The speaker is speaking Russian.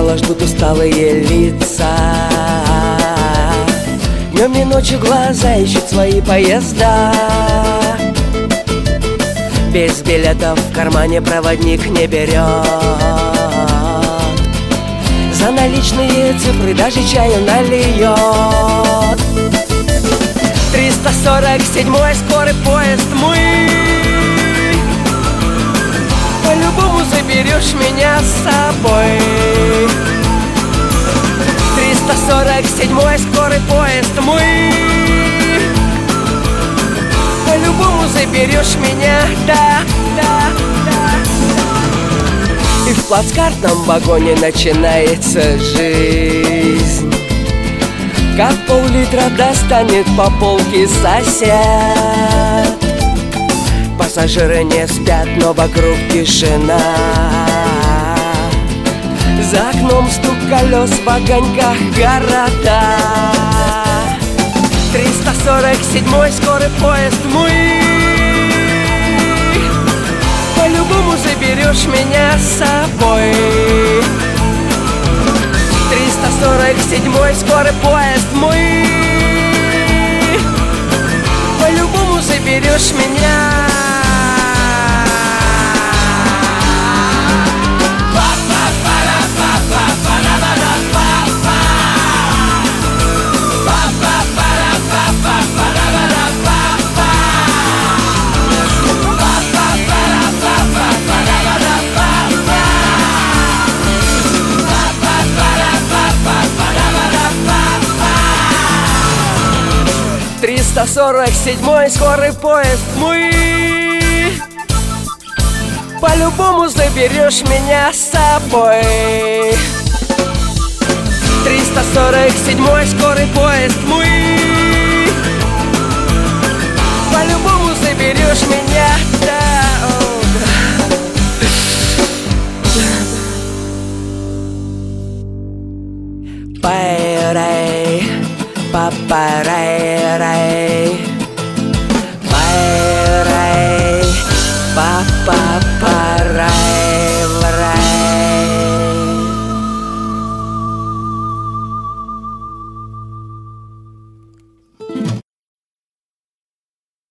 вокзала ждут усталые лица. Днем и ночью глаза ищут свои поезда. Без билетов в кармане проводник не берет. За наличные цифры даже чаю нальет. 347-й скорый поезд мы. По-любому заберешь меня с собой. 347-й скорый поезд мы. По-любому заберешь меня, да, да, да. И в плацкартном вагоне начинается жизнь. Как пол-литра достанет по полке сосед. Пассажиры не спят, но вокруг тишина. За окном стук колес в огоньках города. 347-й скорый поезд мы. По-любому заберешь меня с собой. 347-й скорый поезд мы. По-любому заберешь меня. Триста 47-й скорый поезд мы. По-любому заберешь меня с собой. 347-й скорый поезд мы. По-любому заберешь меня, да, о, да. Пай-рай, па-па-рай-рай.